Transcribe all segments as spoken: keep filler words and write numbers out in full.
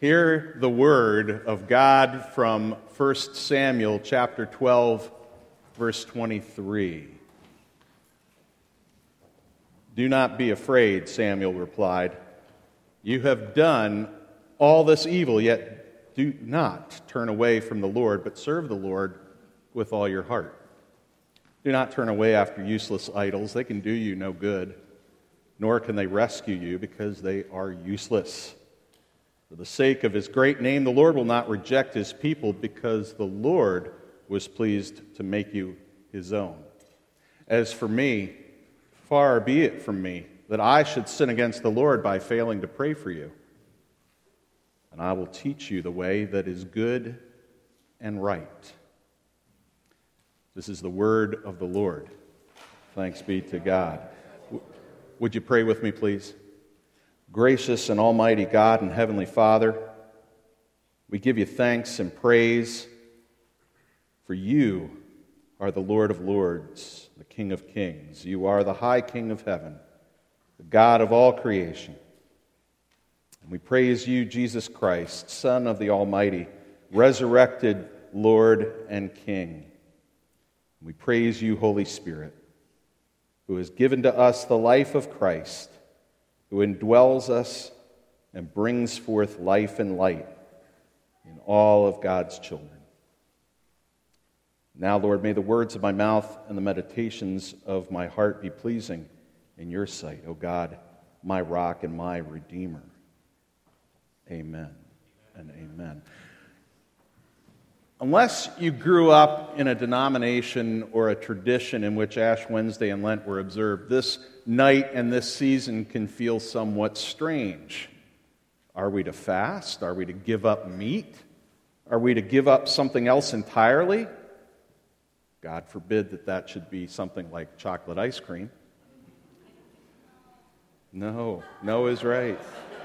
Hear the word of God from First Samuel chapter twelve, verse twenty-three. "Do not be afraid," Samuel replied. "You have done all this evil, yet do not turn away from the Lord, but serve the Lord with all your heart. Do not turn away after useless idols. They can do you no good, nor can they rescue you, because they are useless. For the sake of his great name, the Lord will not reject his people, because the Lord was pleased to make you his own. As for me, far be it from me that I should sin against the Lord by failing to pray for you. And I will teach you the way that is good and right." This is the word of the Lord. Thanks be to God. Would you pray with me, please? Gracious and almighty God and Heavenly Father, we give you thanks and praise, for you are the Lord of Lords, the King of Kings. You are the High King of Heaven, the God of all creation. And we praise you, Jesus Christ, Son of the Almighty, resurrected Lord and King. We praise you, Holy Spirit, who has given to us the life of Christ, who indwells us and brings forth life and light in all of God's children. Now, Lord, may the words of my mouth and the meditations of my heart be pleasing in your sight, O God, my rock and my redeemer. Amen and amen. Unless you grew up in a denomination or a tradition in which Ash Wednesday and Lent were observed, this night and this season can feel somewhat strange. Are we to fast? Are we to give up meat? Are we to give up something else entirely? God forbid that that should be something like chocolate ice cream. No, no is right.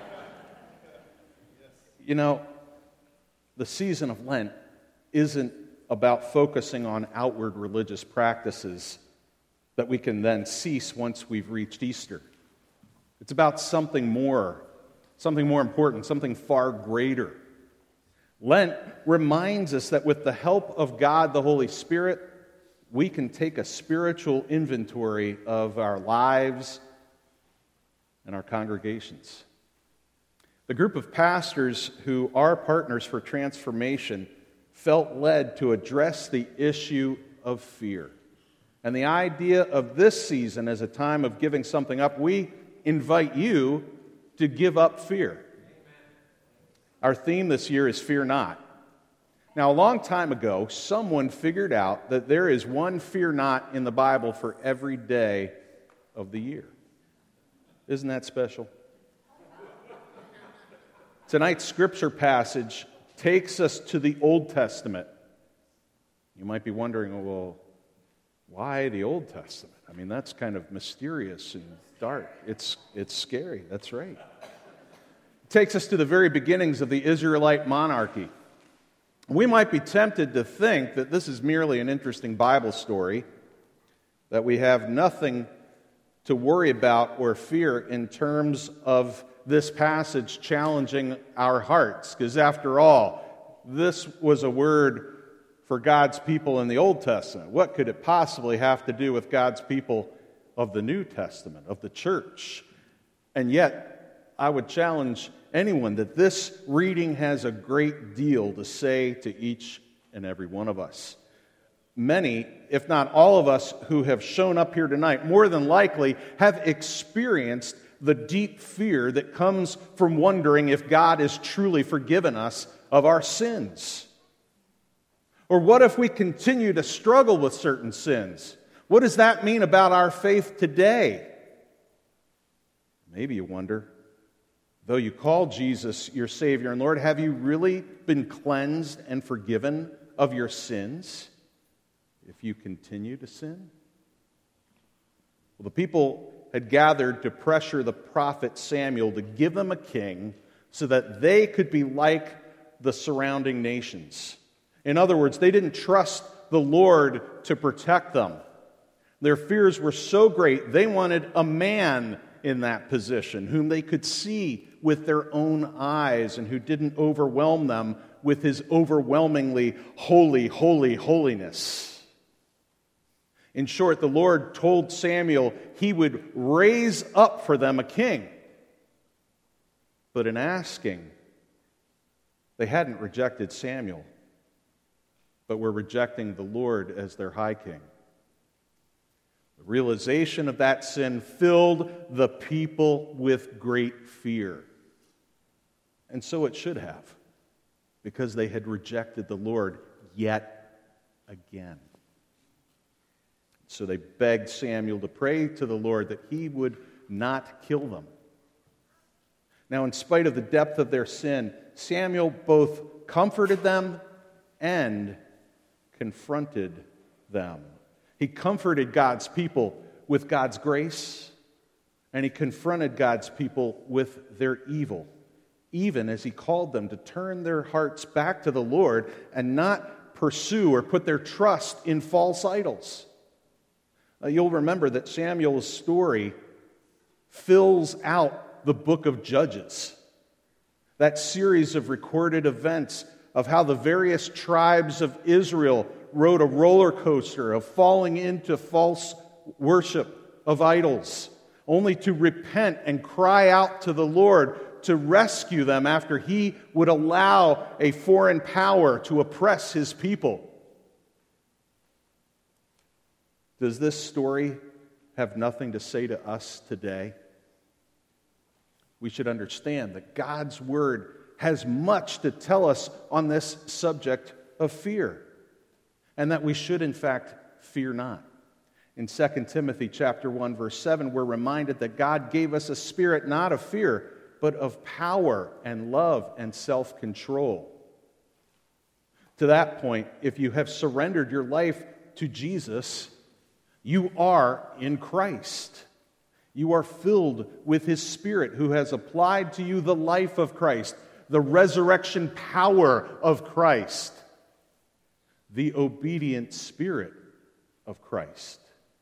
You know, the season of Lent isn't about focusing on outward religious practices that we can then cease once we've reached Easter. It's about something more, something more important, something far greater. Lent reminds us that with the help of God, the Holy Spirit, we can take a spiritual inventory of our lives and our congregations. The group of pastors who are partners for transformation felt led to address the issue of fear. And the idea of this season as a time of giving something up, we invite you to give up fear. Our theme this year is Fear Not. Now, a long time ago, someone figured out that there is one fear not in the Bible for every day of the year. Isn't that special? Tonight's scripture passage takes us to the Old Testament. You might be wondering, well, why the Old Testament? I mean, that's kind of mysterious and dark. It's, it's scary, that's right. It takes us to the very beginnings of the Israelite monarchy. We might be tempted to think that this is merely an interesting Bible story, that we have nothing to worry about or fear in terms of this passage challenging our hearts, because after all, this was a word for God's people in the Old Testament. What could it possibly have to do with God's people of the New Testament, of the church? And yet, I would challenge anyone that this reading has a great deal to say to each and every one of us. Many, if not all of us who have shown up here tonight, more than likely have experienced the deep fear that comes from wondering if God has truly forgiven us of our sins. Or what if we continue to struggle with certain sins? What does that mean about our faith today? Maybe you wonder, though you call Jesus your Savior and Lord, have you really been cleansed and forgiven of your sins if you continue to sin? Well, the people had gathered to pressure the prophet Samuel to give them a king so that they could be like the surrounding nations. In other words, they didn't trust the Lord to protect them. Their fears were so great, they wanted a man in that position, whom they could see with their own eyes and who didn't overwhelm them with his overwhelmingly holy, holy, holiness. In short, the Lord told Samuel he would raise up for them a king. But in asking, they hadn't rejected Samuel, but were rejecting the Lord as their high king. The realization of that sin filled the people with great fear. And so it should have, because they had rejected the Lord yet again. So they begged Samuel to pray to the Lord that he would not kill them. Now, in spite of the depth of their sin, Samuel both comforted them and confronted them. He comforted God's people with God's grace, and he confronted God's people with their evil, even as he called them to turn their hearts back to the Lord and not pursue or put their trust in false idols. Uh, you'll remember that Samuel's story fills out the book of Judges, that series of recorded events of how the various tribes of Israel rode a roller coaster of falling into false worship of idols, only to repent and cry out to the Lord to rescue them after he would allow a foreign power to oppress his people. Does this story have nothing to say to us today? We should understand that God's Word has much to tell us on this subject of fear, and that we should, in fact, fear not. In Second Timothy chapter one, verse seven, we're reminded that God gave us a spirit not of fear, but of power and love and self-control. To that point, if you have surrendered your life to Jesus, you are in Christ. You are filled with His Spirit, who has applied to you the life of Christ, the resurrection power of Christ, the obedient Spirit of Christ.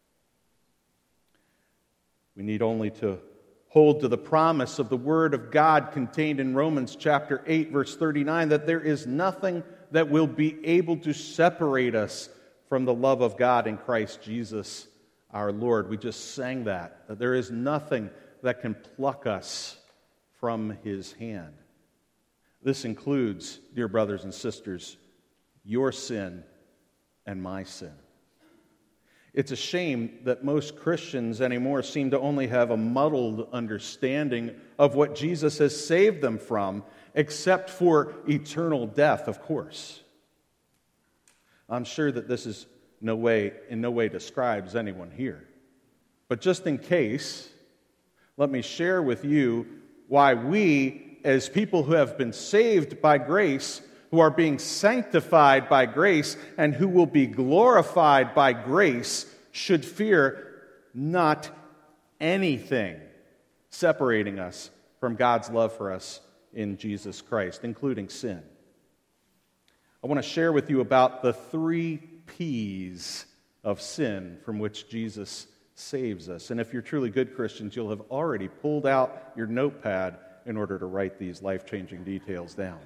We need only to hold to the promise of the Word of God contained in Romans chapter eight, verse thirty-nine, that there is nothing that will be able to separate us from the love of God in Christ Jesus our Lord. We just sang that, that there is nothing that can pluck us from His hand. This includes, dear brothers and sisters, your sin and my sin. It's a shame that most Christians anymore seem to only have a muddled understanding of what Jesus has saved them from, except for eternal death, of course. I'm sure that this is no way, in no way describes anyone here. But just in case, let me share with you why we, as people who have been saved by grace, who are being sanctified by grace, and who will be glorified by grace, should fear not anything separating us from God's love for us in Jesus Christ, including sin. I want to share with you about the three P's of sin from which Jesus saves us. And if you're truly good Christians, you'll have already pulled out your notepad in order to write these life-changing details down.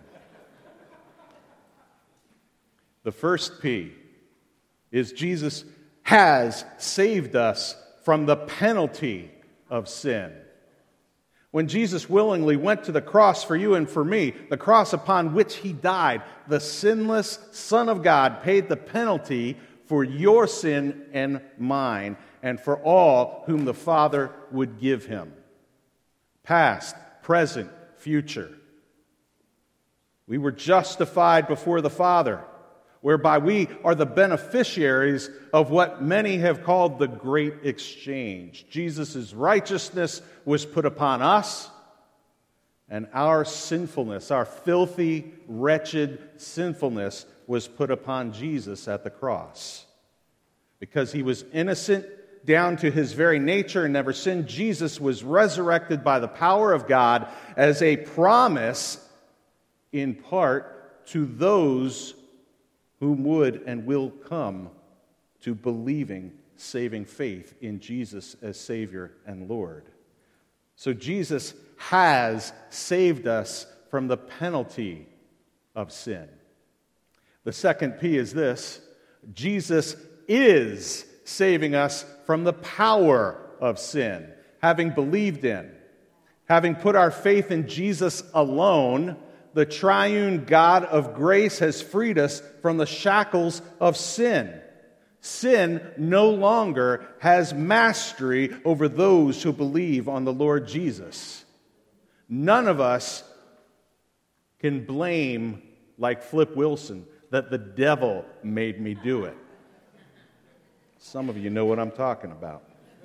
The first P is Jesus has saved us from the penalty of sin. When Jesus willingly went to the cross for you and for me, the cross upon which He died, the sinless Son of God paid the penalty for your sin and mine, and for all whom the Father would give Him. Past, present, future. We were justified before the Father, whereby we are the beneficiaries of what many have called the great exchange. Jesus' righteousness was put upon us, and our sinfulness, our filthy, wretched sinfulness, was put upon Jesus at the cross. Because He was innocent down to His very nature and never sinned, Jesus was resurrected by the power of God as a promise, in part, to those whom would and will come to believing, saving faith in Jesus as Savior and Lord. So Jesus has saved us from the penalty of sin. The second P is this: Jesus is saving us from the power of sin. Having believed in, having put our faith in Jesus alone, the triune God of grace has freed us from the shackles of sin. Sin no longer has mastery over those who believe on the Lord Jesus. None of us can blame, like Flip Wilson, that the devil made me do it. Some of you know what I'm talking about.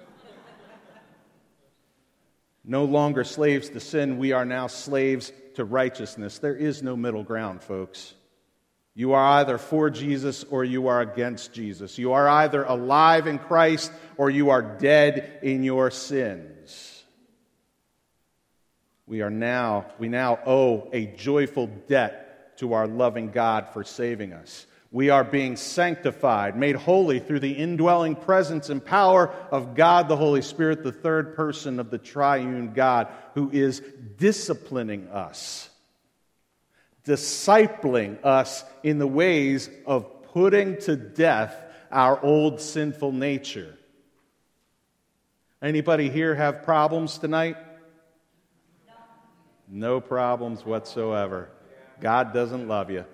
No longer slaves to sin, we are now slaves to righteousness. There is no middle ground, folks. You are either for Jesus or you are against Jesus. You are either alive in Christ or you are dead in your sins. We are now, we now owe a joyful debt to our loving God for saving us. We are being sanctified, made holy through the indwelling presence and power of God the Holy Spirit, the third person of the triune God, who is disciplining us, discipling us in the ways of putting to death our old sinful nature. Anybody here have problems tonight? No problems whatsoever. God doesn't love you.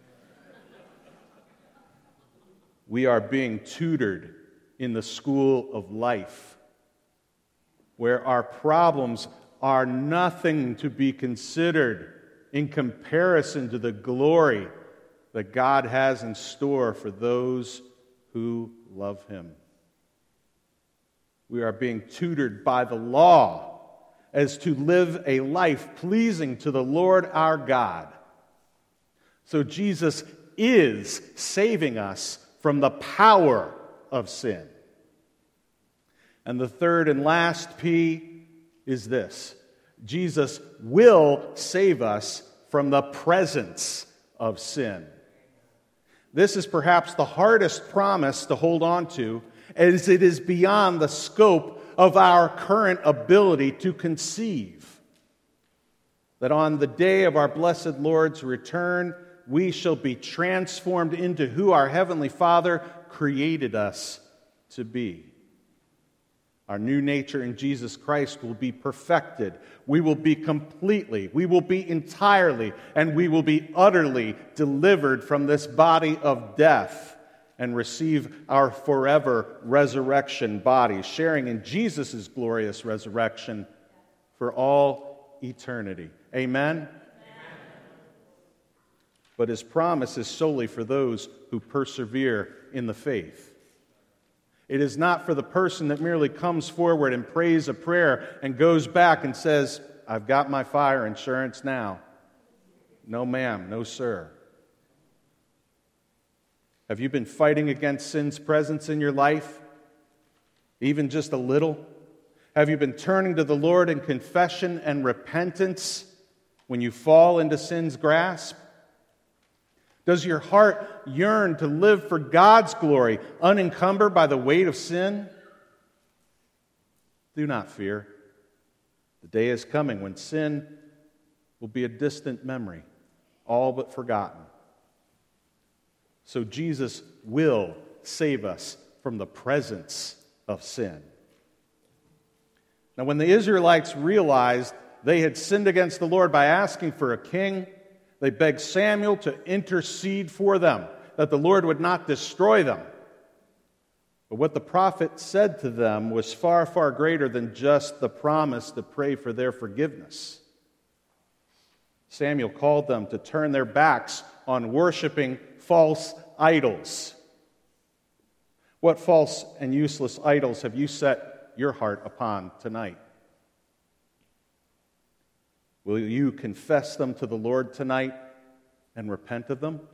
We are being tutored in the school of life, where our problems are nothing to be considered in comparison to the glory that God has in store for those who love Him. We are being tutored by the law as to live a life pleasing to the Lord our God. So Jesus is saving us from the power of sin. And the third and last P is this: Jesus will save us from the presence of sin. This is perhaps the hardest promise to hold on to, as it is beyond the scope of our current ability to conceive. That on the day of our blessed Lord's return, we shall be transformed into who our Heavenly Father created us to be. Our new nature in Jesus Christ will be perfected. We will be completely, we will be entirely, and we will be utterly delivered from this body of death and receive our forever resurrection bodies, sharing in Jesus' glorious resurrection for all eternity. Amen? But His promise is solely for those who persevere in the faith. It is not for the person that merely comes forward and prays a prayer and goes back and says, "I've got my fire insurance now." No, ma'am. No, sir. Have you been fighting against sin's presence in your life? Even just a little? Have you been turning to the Lord in confession and repentance when you fall into sin's grasp? Does your heart yearn to live for God's glory, unencumbered by the weight of sin? Do not fear. The day is coming when sin will be a distant memory, all but forgotten. So Jesus will save us from the presence of sin. Now, when the Israelites realized they had sinned against the Lord by asking for a king, they begged Samuel to intercede for them, that the Lord would not destroy them. But what the prophet said to them was far, far greater than just the promise to pray for their forgiveness. Samuel called them to turn their backs on worshiping false idols. What false and useless idols have you set your heart upon tonight? Will you confess them to the Lord tonight and repent of them?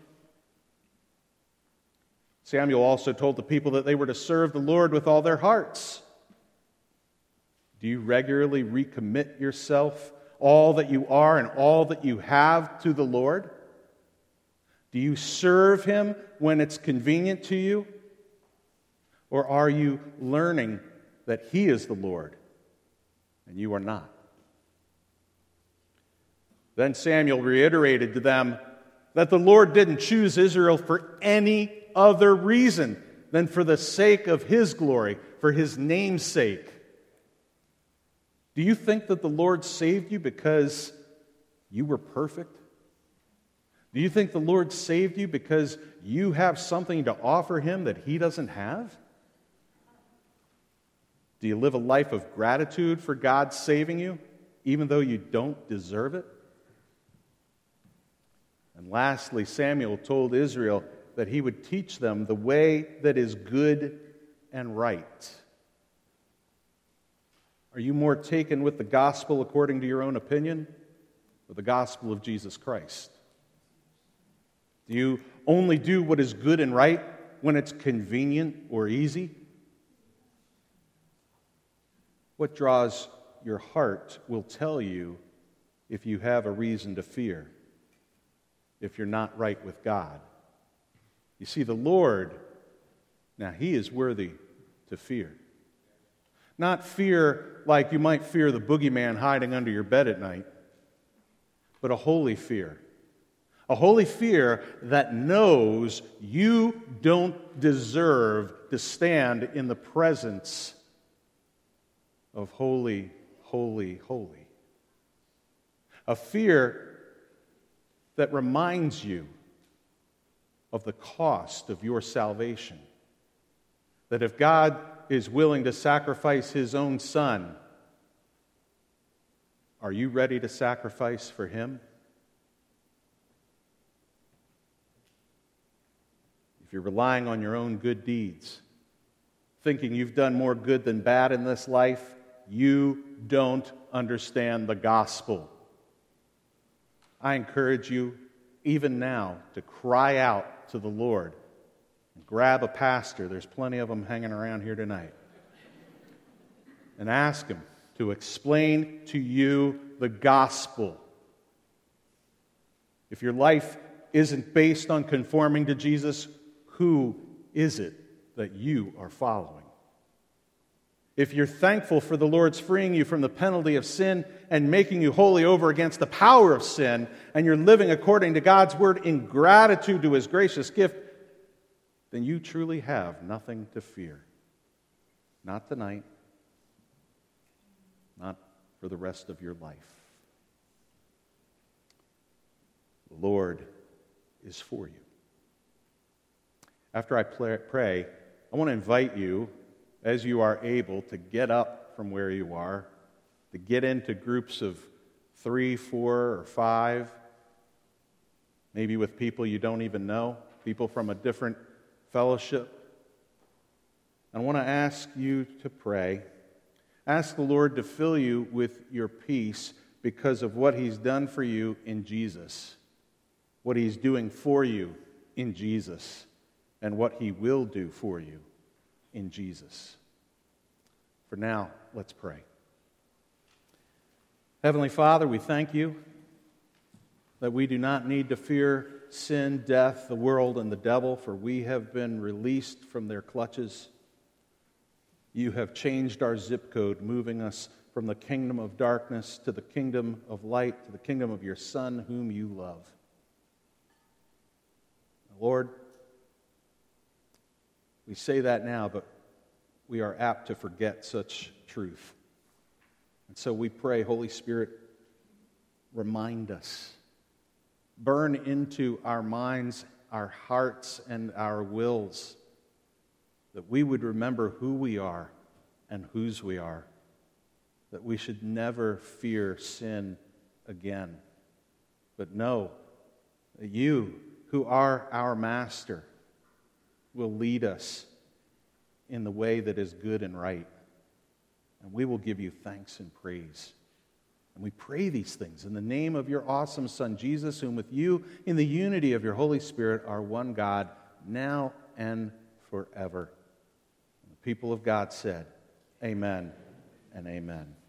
Samuel also told the people that they were to serve the Lord with all their hearts. Do you regularly recommit yourself, all that you are and all that you have, to the Lord? Do you serve Him when it's convenient to you? Or are you learning that He is the Lord and you are not? Then Samuel reiterated to them that the Lord didn't choose Israel for any other reason than for the sake of His glory, for His name's sake. Do you think that the Lord saved you because you were perfect? Do you think the Lord saved you because you have something to offer Him that He doesn't have? Do you live a life of gratitude for God saving you, even though you don't deserve it? And lastly, Samuel told Israel that he would teach them the way that is good and right. Are you more taken with the gospel according to your own opinion, or the gospel of Jesus Christ? Do you only do what is good and right when it's convenient or easy? What draws your heart will tell you if you have a reason to fear, if you're not right with God. You see, the Lord, now He is worthy to fear. Not fear like you might fear the boogeyman hiding under your bed at night, but a holy fear. A holy fear that knows you don't deserve to stand in the presence of holy, holy, holy. A fear that reminds you of the cost of your salvation. That if God is willing to sacrifice His own Son, are you ready to sacrifice for Him? If you're relying on your own good deeds, thinking you've done more good than bad in this life, you don't understand the gospel. I encourage you, even now, to cry out to the Lord. Grab a pastor, there's plenty of them hanging around here tonight, and ask him to explain to you the gospel. If your life isn't based on conforming to Jesus, who is it that you are following? If you're thankful for the Lord's freeing you from the penalty of sin and making you holy over against the power of sin, and you're living according to God's word in gratitude to His gracious gift, then you truly have nothing to fear. Not tonight, not for the rest of your life. The Lord is for you. After I pray, I want to invite you, as you are able, to get up from where you are, to get into groups of three, four, or five, maybe with people you don't even know, people from a different fellowship. I want to ask you to pray. Ask the Lord to fill you with your peace because of what He's done for you in Jesus, what He's doing for you in Jesus, and what He will do for you in Jesus. For now, let's pray. Heavenly Father, we thank You that we do not need to fear sin, death, the world, and the devil, for we have been released from their clutches. You have changed our zip code, moving us from the kingdom of darkness to the kingdom of light, to the kingdom of Your Son, whom You love. Lord, we say that now, but we are apt to forget such truth. And so we pray, Holy Spirit, remind us. Burn into our minds, our hearts, and our wills, that we would remember who we are and whose we are, that we should never fear sin again, but know that You, who are our Master, will lead us in the way that is good and right. And we will give You thanks and praise. And we pray these things in the name of Your awesome Son, Jesus, whom with You, in the unity of Your Holy Spirit, are one God, now and forever. And the people of God said, Amen and amen.